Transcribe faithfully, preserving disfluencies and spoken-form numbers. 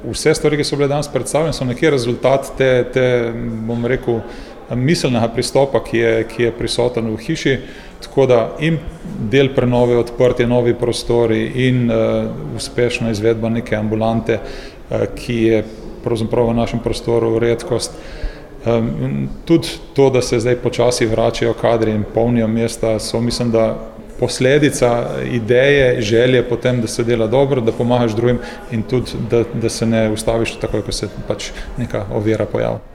vse stvari, ki so bile danes predstavljene, so nekje rezultat te, te bom rekel, miselnega pristopa, ki je, ki je prisoten v hiši, tako da in del prenove, odprtje, novi prostori in uh, uspešna izvedba neke ambulante, uh, ki je pravzaprav v našem prostoru redkost. Um, tudi to, da se zdaj počasi vračajo kadri in polnijo mesta, so mislim, da posledica ideje, želje potem, da se dela dobro, da pomagaš drugim in tudi, da, da se ne ustaviš takoj, ko se pač neka ovira pojavi.